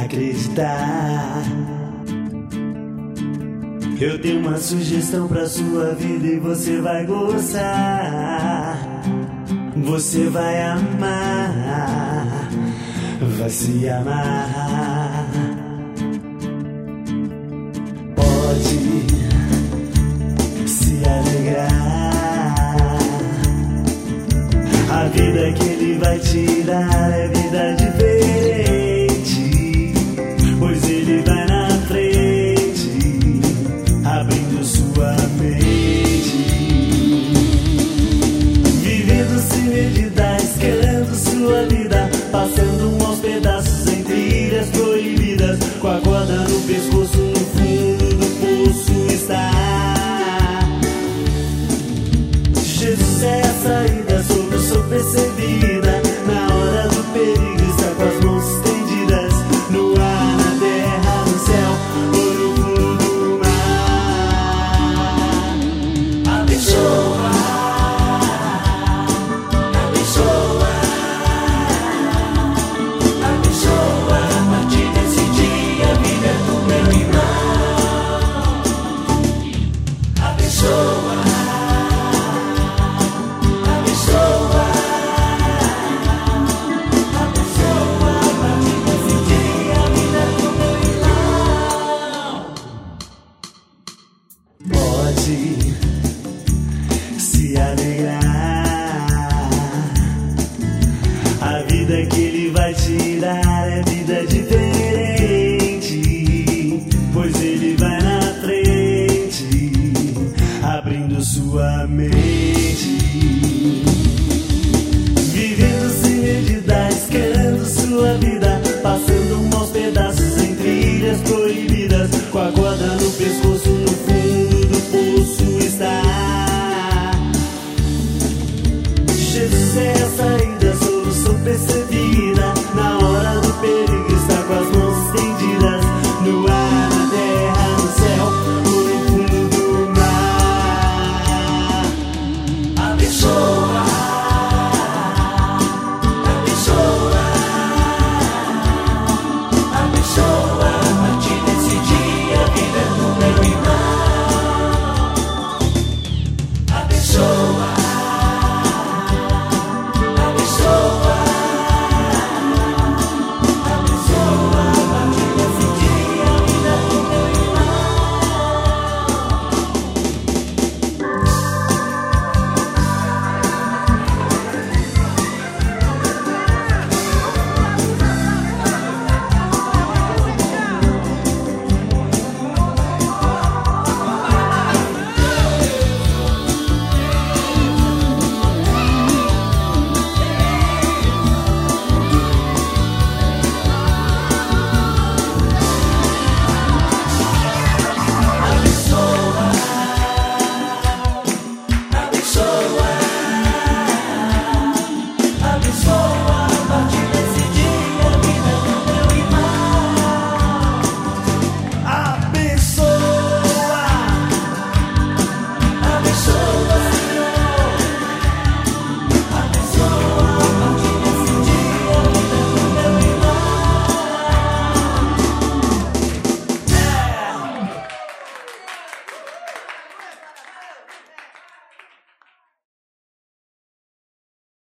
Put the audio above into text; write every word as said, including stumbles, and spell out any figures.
acreditar. Eu tenho uma sugestão pra sua vida e você vai gostar. Você vai amar, vai se amar. Pode se alegrar. A vida que ele vai te dar é vida diferente, pois ele vai na frente, abrindo sua mente, vivendo sem medida, escalando sua vida, passando aos pedaços em trilhas proibidas, com a corda no pescoço, no fundo do poço está. Jesus é a saída, solução percebida, na hora do perigo está com as mãos estendidas, no ar, na terra, no céu, ou no fundo do mar. Abençoa, abençoa, abençoa, a partir desse dia a vida é do meu irmão. Abençoa, pode se alegrar. A vida que ele vai te dar é vida diferente, pois ele vai na frente, abrindo sua mente, vivendo sem medida, escalando sua vida, passando aos pedaços em trilhas proibidas, com a corda no